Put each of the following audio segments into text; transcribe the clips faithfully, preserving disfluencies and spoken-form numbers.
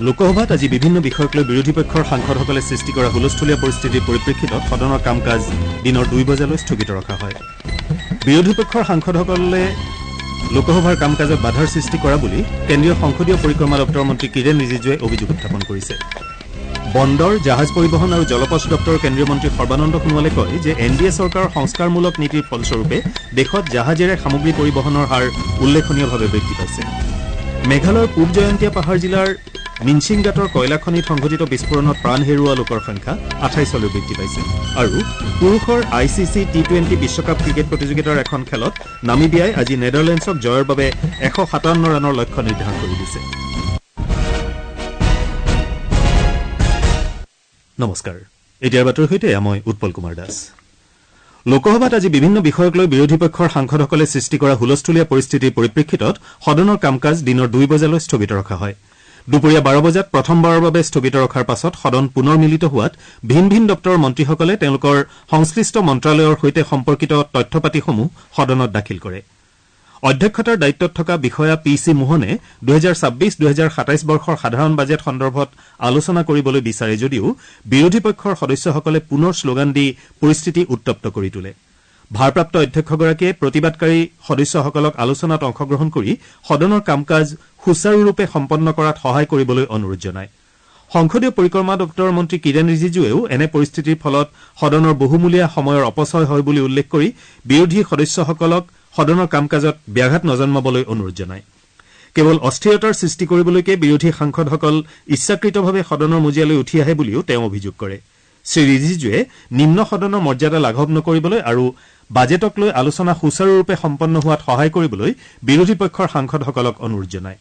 লোকসভাত আজি বিভিন্ন বিষয়ক লৈ বিৰোধী পক্ষৰ সাংসদসকলে সৃষ্টি কৰা হুলস্থুলীয়া পৰিস্থিতিৰ পৰিপ্ৰেক্ষিতত সদনৰ কাম কাজ দিনৰ দুই বজালৈ স্থগিত ৰখা হয়। বিৰোধী পক্ষৰ সাংসদসকলে লোকসভাৰ কাম কাজত বাধাৰ সৃষ্টি কৰা বুলি কেন্দ্ৰীয় সংসদীয় পৰিক্ৰমা দপ্তৰৰ মন্ত্ৰী কিৰেণ ৰিজিজুৱে অভিযোগ উত্থাপন কৰিছে। বন্দৰ জাহাজ পৰিবহণ আৰু জলপথ দপ্তৰৰ কেন্দ্ৰীয় মন্ত্ৰী সৰ্বানন্দ সোণোৱালে কয় যে এন ডি এ চৰকাৰৰ সংস্কাৰমূলক নীতিৰ ফলস্বৰূপে দেশত জাহাজেৰে সামগ্ৰী পৰিবহণৰ হাৰ উল্লেখনীয়ভাৱে বৃদ্ধি পাইছে। মেঘালয়ৰ পূব জয়ন্তীয়া পাহাৰ জিলাৰ মিনচিংগাটৰ কয়লা খনিত সংঘটিত বিস্ফোৰণত প্ৰাণ হেৰুওৱা লোকৰ সংখ্যা আঠাইছলৈ বৃদ্ধি পাইছে। আৰু পুৰুষৰ I C C T twenty বিশ্বকাপ ক্ৰিকেট প্ৰতিযোগিতাৰ এখন খেলত নামিবিয়াই আজি নেডাৰলেণ্ডছক জয়ৰ বাবে এশ সাতাৱন্ন ৰানৰ লক্ষ্য নিৰ্ধাৰণ কৰি দিছে। নমস্কাৰ, এতিয়াৰ বাতৰিৰ সৈতে মই উৎপল কুমাৰ দাস। লোকসভাত আজি বিভিন্ন বিষয়ক লৈ বিৰোধী পক্ষৰ সাংসদসকলে সৃষ্টি কৰা হুলস্থুলীয়া পৰিস্থিতিৰ পৰিপ্ৰেক্ষিতত সদনৰ কাম কাজ দিনৰ দুই বজালৈ স্থগিত ৰখা হয়। দুপৰীয়া বাৰ বজাত প্ৰথমবাৰৰ বাবে স্থগিত ৰখাৰ পাছত সদন পুনৰ মিলিত হোৱাত ভিন ভিন দপ্তৰৰ মন্ত্ৰীসকলে তেওঁলোকৰ সংশ্লিষ্ট মন্ত্ৰালয়ৰ সৈতে সম্পৰ্কিত তথ্যপাতিসমূহ সদনত দাখিল কৰে। অধ্যক্ষতাৰ দায়িত্বত থকা বিষয়া পি চি মোহনে দুহেজাৰ ছাব্বিছ দুহেজাৰ সাতাইছ বৰ্ষৰ সাধাৰণ বাজেট সন্দৰ্ভত আলোচনা কৰিবলৈ বিচাৰে যদিও বিৰোধী পক্ষৰ সদস্যসকলে পুনৰ শ্লোগান দি পৰিস্থিতি উত্তপ্ত কৰি তোলে। ভাৰপ্ৰাপ্ত অধ্যক্ষগৰাকীয়ে প্ৰতিবাদকাৰী সদস্যসকলক আলোচনাত অংশগ্ৰহণ কৰি সদনৰ কাম কাজ সুচাৰুৰূপে সম্পন্ন কৰাত সহায় কৰিবলৈ অনুৰোধ জনায়। সংসদীয় পৰিক্ৰমা দপ্তৰৰ মন্ত্ৰী কিৰেণ ৰিজিজুৱেও এনে পৰিস্থিতিৰ ফলত সদনৰ বহুমূলীয়া সময়ৰ অপচয় হয় বুলি উল্লেখ কৰি বিৰোধী সদস্যসকলক সদনৰ কাম কাজত ব্যাঘাত নজন্মাবলৈ অনুৰোধ জনায়। কেৱল অস্থিৰতাৰ সৃষ্টি কৰিবলৈকে বিৰোধী সাংসদসকল ইচ্ছাকৃতভাৱে সদনৰ মজিয়ালৈ উঠি আহে বুলিও তেওঁ অভিযোগ কৰে। শ্ৰী ৰিজিজুৱে নিম্ন সদনৰ মৰ্যাদা লাঘৱ নকৰিবলৈ আৰু বাজেটক লৈ আলোচনা সুচাৰুৰূপে সম্পন্ন হোৱাত সহায় কৰিবলৈ বিৰোধী পক্ষৰ সাংসদসকলক অনুৰোধ জনায়।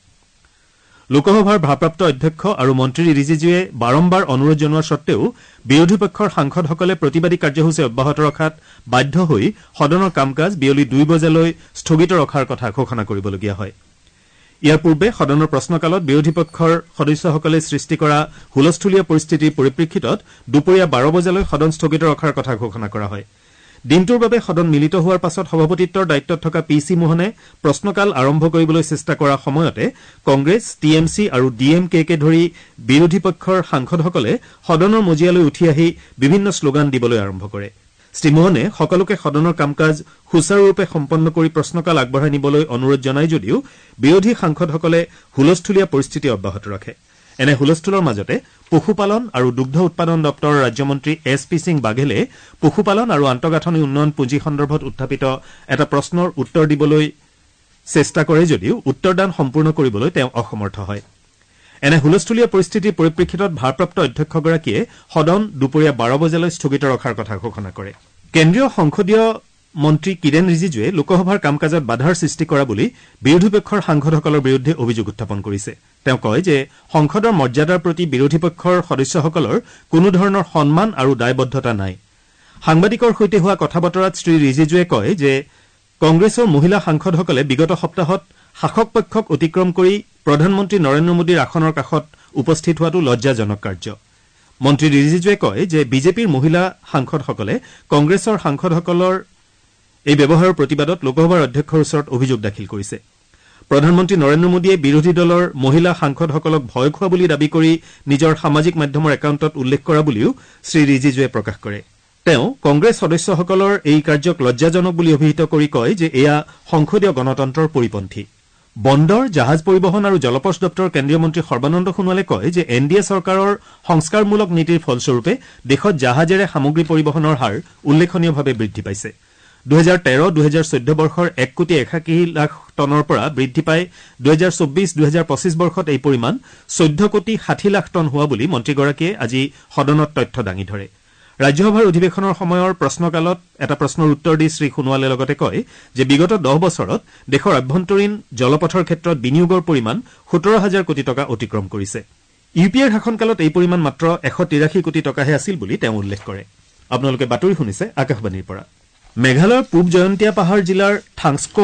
লোকসভাৰ ভাৰপ্ৰাপ্ত অধ্যক্ষ আৰু মন্ত্ৰী ৰিজিজুৱে বাৰম্বাৰ অনুৰোধ জনোৱাৰ স্বত্তেও বিৰোধী পক্ষৰ সাংসদসকলে প্ৰতিবাদী কাৰ্যসূচী অব্যাহত ৰখাত বাধ্য হৈ সদনৰ কাম কাজ বিয়লি দুই বজালৈ স্থগিত ৰখাৰ কথা ঘোষণা কৰিবলগীয়া হয়। ইয়াৰ পূৰ্বে সদনৰ প্ৰশ্নকালত বিৰোধী পক্ষৰ সদস্যসকলে সৃষ্টি কৰা হুলস্থুলীয়া পৰিস্থিতিৰ পৰিপ্ৰেক্ষিতত দুপৰীয়া বাৰ বজালৈ সদন স্থগিত ৰখাৰ কথা ঘোষণা কৰা হয়। দিনটোৰ বাবে সদন মিলিত হোৱাৰ পাছত সভাপতিত্বৰ দায়িত্বত থকা পি চি মোহনে প্ৰশ্নকাল আৰম্ভ কৰিবলৈ চেষ্টা কৰাৰ সময়তে কংগ্ৰেছ টি এম চি আৰু ডি এম কেকে ধৰি বিৰোধী পক্ষৰ সাংসদসকলে সদনৰ মজিয়ালৈ উঠি আহি বিভিন্ন শ্লোগান দিবলৈ আৰম্ভ কৰে। শ্ৰীমোহনে সকলোকে সদনৰ কাম কাজ সুচাৰুৰূপে সম্পন্ন কৰি প্ৰশ্নকাল আগবঢ়াই নিবলৈ অনুৰোধ জনায় যদিও বিৰোধী সাংসদসকলে হুলস্থুলীয়া পৰিস্থিতি অব্যাহত ৰাখে। এনে হুলস্থুলৰ মাজতে পশুপালন আৰু দুগ্ধ উৎপাদন দপ্তৰৰ ৰাজ্যমন্ত্ৰী এছ পি সিং বাঘেলে পশুপালন আৰু আন্তঃগাঁথনি উন্নয়ন পুঁজি সন্দৰ্ভত উত্থাপিত এটা প্ৰশ্নৰ উত্তৰ দিবলৈ চেষ্টা কৰে যদিও উত্তৰদান সম্পূৰ্ণ কৰিবলৈ তেওঁ অসমৰ্থ হয়। এনে হুলস্থুলীয়া পৰিস্থিতিৰ পৰিপ্ৰেক্ষিতত ভাৰপ্ৰাপ্ত অধ্যক্ষগৰাকীয়ে সদন দুপৰীয়া বাৰ বজালৈ স্থগিত ৰখাৰ কথা ঘোষণা কৰে। কেন্দ্ৰীয় সংসদীয় মন্ত্ৰী কিৰেণ ৰিজিজুৱে লোকসভাৰ কাম কাজত বাধাৰ সৃষ্টি কৰা বুলি বিৰোধী পক্ষৰ সাংসদসকলৰ বিৰুদ্ধে অভিযোগ উত্থাপন কৰিছে। তেওঁ কয় যে সংসদৰ মৰ্যাদাৰ প্ৰতি বিৰোধী পক্ষৰ সদস্যসকলৰ কোনো ধৰণৰ সন্মান আৰু দায়বদ্ধতা নাই। সাংবাদিকৰ সৈতে হোৱা কথা বতৰাত শ্ৰী ৰিজিজুৱে কয় যে কংগ্ৰেছৰ মহিলা সাংসদসকলে বিগত সপ্তাহত শাসক পক্ষক অতিক্ৰম কৰি প্ৰধানমন্ত্ৰী নৰেন্দ্ৰ মোদীৰ আসনৰ কাষত উপস্থিত হোৱাটো লজ্জাজনক কাৰ্য। মন্ত্ৰী ৰিজিজুৱে কয় যে বিজেপিৰ মহিলা সাংসদসকলে কংগ্ৰেছৰ সাংসদসকলৰ এই ব্যৱহাৰৰ প্ৰতিবাদত লোকসভাৰ অধ্যক্ষৰ ওচৰত অভিযোগ দাখিল কৰিছে। প্ৰধানমন্ত্ৰী নৰেন্দ্ৰ মোদীয়ে বিৰোধী দলৰ মহিলা সাংসদসকলক ভয় খোৱা বুলি দাবী কৰি নিজৰ সামাজিক মাধ্যমৰ একাউণ্টত উল্লেখ কৰা বুলিও শ্ৰী ৰিজিজুৱে প্ৰকাশ কৰে। তেওঁ কংগ্ৰেছ সদস্যসকলৰ এই কাৰ্যক লজ্জাজনক বুলি অভিহিত কৰি কয় যে এয়া সংসদীয় গণতন্ত্ৰৰ পৰিপন্থী। বন্দৰ জাহাজ পৰিবহণ আৰু জলপথ দপ্তৰৰ কেন্দ্ৰীয় মন্ত্ৰী সৰ্বানন্দ সোণোৱালে কয় যে এন ডি এ চৰকাৰৰ সংস্কাৰমূলক নীতিৰ ফলস্বৰূপে দেশত জাহাজেৰে সামগ্ৰী পৰিবহণৰ হাৰ উল্লেখনীয়ভাৱে বৃদ্ধি পাইছে। দুহেজাৰ তেৰ দুহেজাৰ চৈধ্য বৰ্ষৰ এক কোটি একাশী লাখ টনৰ পৰা বৃদ্ধি পাই দুহেজাৰ চৌব্বিছ দুহেজাৰ পঁচিছ বৰ্ষত এই পৰিমাণ চৈধ্য কোটি ষাঠি লাখ টন হোৱা বুলি মন্ত্ৰীগৰাকীয়ে আজি সদনত তথ্য দাঙি ধৰে। ৰাজ্যসভাৰ অধিৱেশনৰ সময়ৰ প্ৰশ্নকালত এটা প্ৰশ্নৰ উত্তৰ দি শ্ৰী সোণোৱালে লগতে কয় যে বিগত দহ বছৰত দেশৰ আভ্যন্তৰীণ জলপথৰ ক্ষেত্ৰত বিনিয়োগৰ পৰিমাণ সোতৰ হাজাৰ কোটি টকা অতিক্ৰম কৰিছে। ইউ পি এৰ শাসনকালত এই পৰিমাণ মাত্ৰ এশ তিৰাশী কোটি টকাহে আছিল বুলি তেওঁ উল্লেখ কৰে। আপোনালোকে বাতৰি শুনিছে আকাশবাণীৰ পৰা। মেঘালয়ৰ পূব জয়ন্তীয়া পাহাৰ জিলাৰ থাংস্কো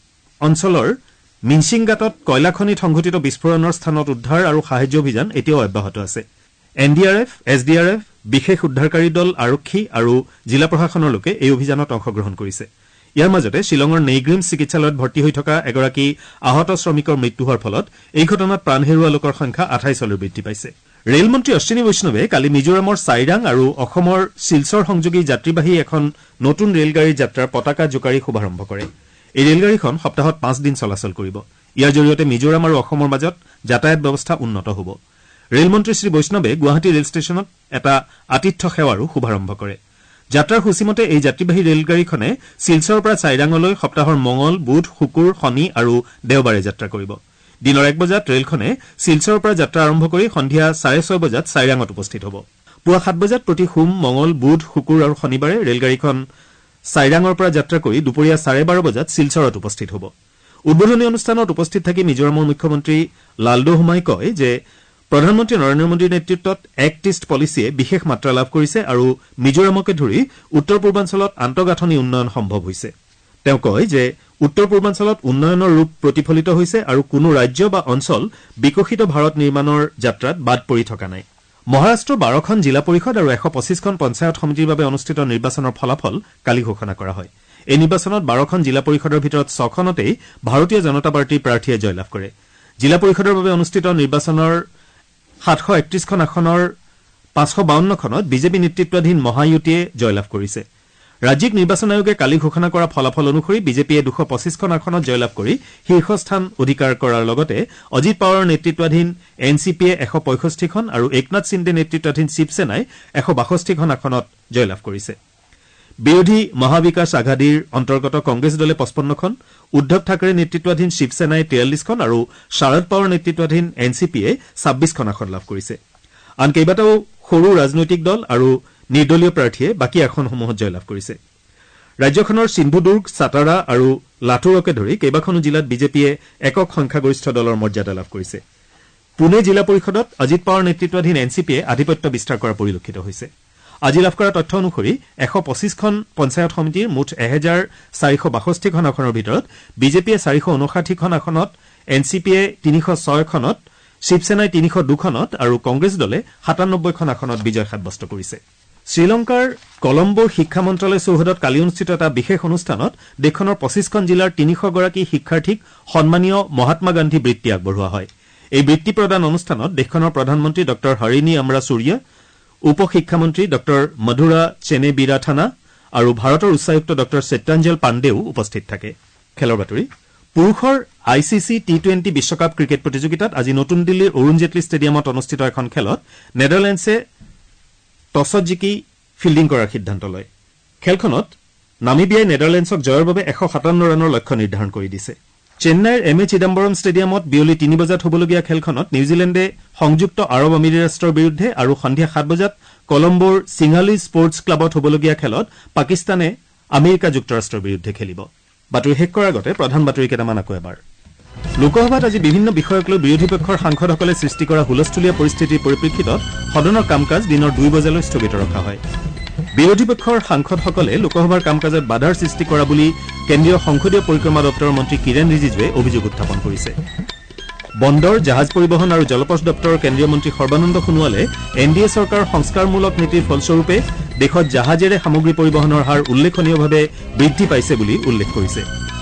অঞ্চলৰ মিনচিংগাটত কয়লা খনিত সংঘটিত বিস্ফোৰণৰ স্থানত উদ্ধাৰ আৰু সাহায্য অভিযান এতিয়াও অব্যাহত আছে। N D R F S D R F বিশেষ উদ্ধাৰকাৰী দল আৰক্ষী আৰু জিলা প্ৰশাসনৰ লোকে এই অভিযানত অংশগ্ৰহণ কৰিছে। ইয়াৰ মাজতে শ্বিলঙৰ নেইগ্ৰিম চিকিৎসালয়ত ভৰ্তি হৈ থকা এগৰাকী আহত শ্ৰমিকৰ মৃত্যু হোৱাৰ ফলত এই ঘটনাত প্ৰাণ হেৰুওৱা লোকৰ সংখ্যা আঠাইছলৈ বৃদ্ধি পাইছে। ৰেলমন্ত্ৰী অশ্বিনী বৈষ্ণৱে কালি মিজোৰামৰ চাইৰাং আৰু অসমৰ শিলচৰ সংযোগী যাত্ৰীবাহী এখন নতুন ৰেলগাড়ীৰ যাত্ৰাৰ পতাকা জোকাৰি শুভাৰম্ভ কৰে। এই ৰেলগাড়ীখন সপ্তাহত পাঁচ দিন চলাচল কৰিব। ইয়াৰ জৰিয়তে মিজোৰাম আৰু অসমৰ মাজত যাতায়াত ব্যৱস্থা উন্নত হ'ব। ৰেলমন্ত্ৰী শ্ৰী বৈষ্ণৱে গুৱাহাটী ৰেল ষ্টেচনত এটা আতিথ্য সেৱাৰো শুভাৰম্ভ কৰে। যাত্ৰাৰ সূচীমতে এই যাত্ৰীবাহী ৰেলগাড়ীখনে শিলচৰৰ পৰা চাইৰাঙলৈ সপ্তাহৰ মঙল, বুধ, শুকুৰ, শনি আৰু দেওবাৰে যাত্ৰা কৰিব। দিনৰ এক বজাত ৰেলখনে শিলচৰৰ পৰা যাত্ৰা আৰম্ভ কৰি সন্ধিয়া চাৰে ছয় বজাত চাইৰাঙত উপস্থিত হ'ব। পুৱা সাত বজাত প্ৰতি সোম, মঙল, বুধ, শুকুৰ আৰু শনিবাৰে ৰেলগাড়ীখন চাইৰাঙৰ পৰা যাত্ৰা কৰি দুপৰীয়া চাৰে বাৰ বজাত শিলচৰত উপস্থিত হ'ব। উদ্বোধনী অনুষ্ঠানত উপস্থিত থাকি মিজোৰামৰ মুখ্যমন্ত্ৰী লালডোহমাই কয় যে প্ৰধানমন্ত্ৰী নৰেন্দ্ৰ মোদীৰ নেতৃত্বত এক্ট ইষ্ট পলিচিয়ে বিশেষ মাত্ৰা লাভ কৰিছে আৰু মিজোৰামকে ধৰি উত্তৰ পূৰ্বাঞ্চলত আন্তঃগাঁথনি উন্নয়ন সম্ভৱ হৈছে। তেওঁ কয় যে উত্তৰ পূৰ্বাঞ্চলত উন্নয়নৰ ৰূপ প্ৰতিফলিত হৈছে আৰু কোনো ৰাজ্য বা অঞ্চল বিকশিত ভাৰত নিৰ্মাণৰ যাত্ৰাত বাদ পৰি থকা নাই। মহাৰাষ্ট্ৰৰ বাৰখন জিলা পৰিষদ আৰু এশ পঁচিছখন পঞ্চায়ত সমিতিৰ বাবে অনুষ্ঠিত নিৰ্বাচনৰ ফলাফল কালি ঘোষণা কৰা হয়। এই নিৰ্বাচনত বাৰখন জিলা পৰিষদৰ ভিতৰত ছখনতেই ভাৰতীয় জনতা পাৰ্টীৰ প্ৰাৰ্থীয়ে জয়লাভ কৰে। জিলা পৰিষদৰ বাবে অনুষ্ঠিত নিৰ্বাচনৰ সাতশ একত্ৰিশখন আসনৰ পাঁচশ বাৱন্নখনত বিজেপি নেতৃত্বাধীন মহায়ুতিয়ে জয়লাভ কৰিছে। ৰাজ্যিক নিৰ্বাচন আয়োগে কালি ঘোষণা কৰা ফলাফল অনুসৰি বিজেপিয়ে দুশ পঁচিছখন আসনত জয়লাভ কৰি শীৰ্ষস্থান অধিকাৰ কৰাৰ লগতে অজিত পাৱাৰৰ নেতৃত্বাধীন এন চি পিয়ে এশ পঁয়ষষ্ঠিখন আৰু একনাথ সিন্দে নেতৃত্বাধীন শিৱসেনাই এশ বাষষ্ঠিখন আসনত জয়লাভ কৰিছে। বিৰোধী মহাবিকাশ আঘাডীৰ অন্তৰ্গত কংগ্ৰেছ দলে পঁচপন্নখন, উদ্ধৱ ঠাকৰে নেতৃত্বাধীন শিৱসেনাই তিয়াল্লিছখন আৰু শাৰদ পাৱাৰ নেতৃত্বাধীন এন চি পিয়ে ছাব্বিছখন আসন লাভ কৰিছে। আন কেইবাটাও সৰু ৰাজনৈতিক দল আৰু নিৰ্দলীয় প্ৰাৰ্থীয়ে বাকী আসনসমূহত জয়লাভ কৰিছে। ৰাজ্যখনৰ সিন্ধুদুৰ্গ, ছাটাৰা আৰু লাটুৰকে ধৰি কেইবাখনো জিলাত বিজেপিয়ে একক সংখ্যাগৰিষ্ঠ দলৰ মৰ্যাদা লাভ কৰিছে। পুনে জিলা পৰিষদত অজিত পাৱাৰ নেতৃত্বাধীন এন চি পিয়ে আধিপত্য বিস্তাৰ কৰা পৰিলক্ষিত হৈছে। আজি লাভ কৰা তথ্য অনুসৰি এশ পঁচিছখন পঞ্চায়ত সমিতিৰ মুঠ এহেজাৰ চাৰিশ বাষষ্ঠিখন আসনৰ ভিতৰত বিজেপিয়ে চাৰিশ ঊনষাঠিখন আসনত, এন চি পিয়ে তিনিশ ছয়খনত, শিৱসেনাই তিনিশ দুখনত আৰু কংগ্ৰেছ দলে সাতানব্বৈখন আসনত বিজয় সাব্যস্ত কৰিছে। শ্ৰীলংকাৰ কলম্বোৰ শিক্ষা মন্ত্ৰালয় চৌহদত কালি অনুষ্ঠিত এটা বিশেষ অনুষ্ঠানত দেশখনৰ পঁচিছখন জিলাৰ তিনিশগৰাকী শিক্ষাৰ্থীক সন্মানীয় মহাত্মা গান্ধী বৃত্তি আগবঢ়োৱা হয়। এই বৃত্তি প্ৰদান অনুষ্ঠানত দেশখনৰ প্ৰধানমন্ত্ৰী ডঃ হৰিণী আমৰা চুৰিয়া, উপ শিক্ষামন্ত্ৰী ডঃ মধুৰা চেনে বিৰাথানা আৰু ভাৰতৰ উচ্চায়ুক্ত ডঃ সত্যাঞ্জল পাণ্ডেও উপস্থিত থাকে। খেলৰ বাতৰি পুৰুষৰ I C C T twenty বিশ্বকাপ ক্ৰিকেট প্ৰতিযোগিতাত আজি নতুন দিল্লীৰ অৰুণ জেটলী ষ্টেডিয়ামত অনুষ্ঠিত এখন খেলত নেডাৰলেণ্ডছে টছত জিকি ফিল্ডিং কৰাৰ সিদ্ধান্ত লয়। খেলখনত নামিবিয়াই নেডাৰলেণ্ডছক জয়ৰ বাবে এশ সাতাৱন্ন ৰানৰ লক্ষ্য নিৰ্ধাৰণ কৰি দিছে। চেন্নাইৰ এম এ চিদাম্বৰম ষ্টেডিয়ামত বিয়লি তিনি বজাত হ'বলগীয়া খেলখনত নিউজিলেণ্ডে সংযুক্ত আৰৱ আমিৰি ৰাষ্ট্ৰৰ বিৰুদ্ধে আৰু সন্ধিয়া সাত বজাত কলম্বোৰ সিংহালী স্পৰ্টছ ক্লাবত হ'বলগীয়া খেলত পাকিস্তানে আমেৰিকা যুক্তৰাষ্ট্ৰৰ বিৰুদ্ধে খেলিব। বাতৰি শেষ কৰাৰ আগতে প্ৰধান বাতৰি কেইটামান আকৌ এবাৰ। লোকসভাত আজি বিভিন্ন বিষয়ক লৈ বিৰোধী পক্ষৰ সাংসদসকলে সৃষ্টি কৰা হুলস্থূলীয়া পৰিস্থিতিৰ পৰিপ্ৰেক্ষিতত সদনৰ কাম কাজ দিনৰ দুই বজালৈ স্থগিত ৰখা হয়। বিৰোধী পক্ষৰ সাংসদসকলে লোকসভাৰ কাম কাজত বাধাৰ সৃষ্টি কৰা বুলি কেন্দ্ৰীয় সংসদীয় পৰিক্ৰমা দপ্তৰৰ মন্ত্ৰী কিৰেণ ৰিজিজুৱে অভিযোগ উত্থাপন কৰিছে। বন্দৰ, জাহাজ পৰিবহণ আৰু জলপথ দপ্তৰৰ কেন্দ্ৰীয় মন্ত্ৰী সৰ্বানন্দ সোণোৱালে এন ডি এ চৰকাৰৰ সংস্কাৰমূলক নীতিৰ ফলস্বৰূপে দেশত জাহাজেৰে সামগ্ৰী পৰিবহণৰ হাৰ উল্লেখনীয়ভাৱে বৃদ্ধি পাইছে বুলি উল্লেখ কৰিছে।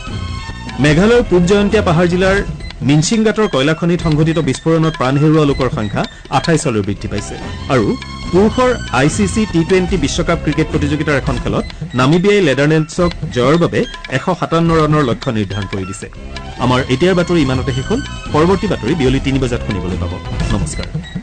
মেঘালয়ৰ পূব জয়ন্তীয়া পাহাৰ জিলাৰ মিনচিংগাটৰ কয়লা খনিত সংঘটিত বিস্ফোৰণত প্ৰাণ হেৰুওৱা লোকৰ সংখ্যা আঠাইছলৈ বৃদ্ধি পাইছে। আৰু পুৰুষৰ I C C T twenty বিশ্বকাপ ক্ৰিকেট প্ৰতিযোগিতাৰ এখন খেলত নামিবিয়াই নেডাৰলেণ্ডছক জয়ৰ বাবে এশ সাতাৱন্ন ৰানৰ লক্ষ্য নিৰ্ধাৰণ কৰি দিছে। আমাৰ এতিয়াৰ বাতৰি ইমানতে শেষ হ'ল। পৰৱৰ্তী বাতৰি বিয়লি তিনি বজাত শুনিবলৈ পাব। নমস্কাৰ।